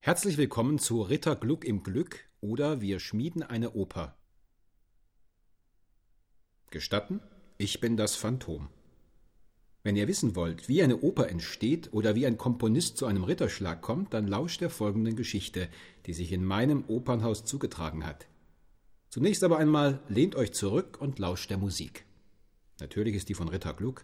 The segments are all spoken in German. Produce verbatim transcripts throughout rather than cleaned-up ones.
Herzlich willkommen zu Ritter Gluck im Glück oder Wir schmieden eine Oper. Gestatten, ich bin das Phantom. Wenn ihr wissen wollt, wie eine Oper entsteht oder wie ein Komponist zu einem Ritterschlag kommt, dann lauscht der folgenden Geschichte, die sich in meinem Opernhaus zugetragen hat. Zunächst aber einmal lehnt euch zurück und lauscht der Musik. Natürlich ist die von Ritter Gluck.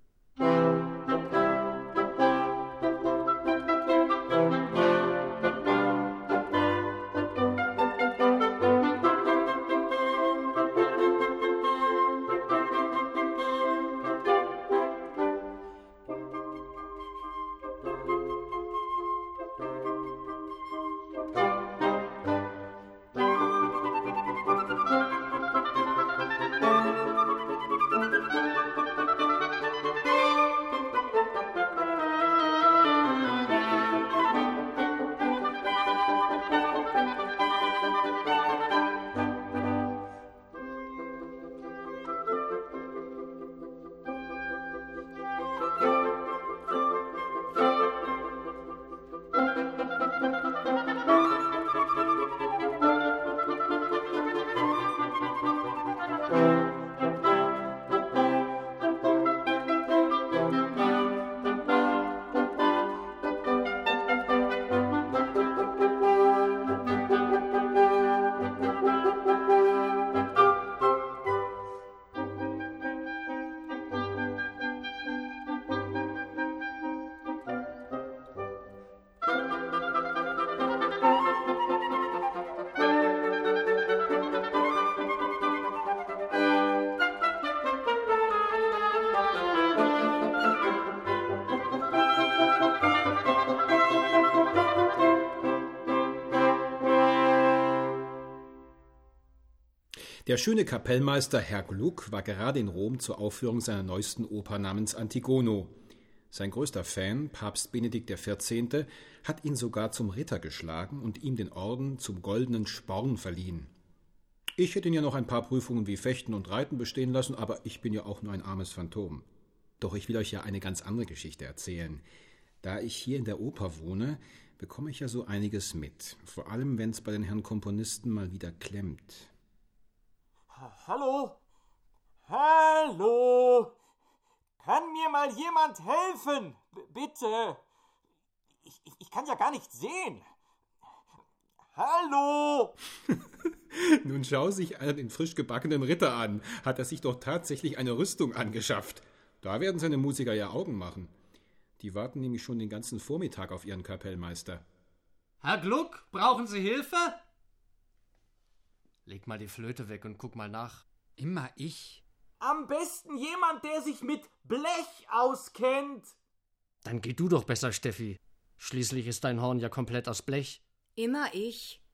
Der schöne Kapellmeister Herr Gluck war gerade in Rom zur Aufführung seiner neuesten Oper namens Antigono. Sein größter Fan, Papst Benedikt der Vierzehnte, hat ihn sogar zum Ritter geschlagen und ihm den Orden zum Goldenen Sporn verliehen. Ich hätte ihn ja noch ein paar Prüfungen wie Fechten und Reiten bestehen lassen, aber ich bin ja auch nur ein armes Phantom. Doch ich will euch ja eine ganz andere Geschichte erzählen. Da ich hier in der Oper wohne, bekomme ich ja so einiges mit. Vor allem, wenn es bei den Herren Komponisten mal wieder klemmt. Hallo? Hallo? Kann mir mal jemand helfen? B- bitte. Ich, ich, ich kann ja gar nicht sehen. Hallo? Nun schau sich einer den frisch gebackenen Ritter an. Hat er sich doch tatsächlich eine Rüstung angeschafft. Da werden seine Musiker ja Augen machen. Die warten nämlich schon den ganzen Vormittag auf ihren Kapellmeister. Herr Gluck, brauchen Sie Hilfe? Leg mal die Flöte weg und guck mal nach. Immer ich. Am besten jemand, der sich mit Blech auskennt. Dann geh du doch besser, Steffi. Schließlich ist dein Horn ja komplett aus Blech. Immer ich.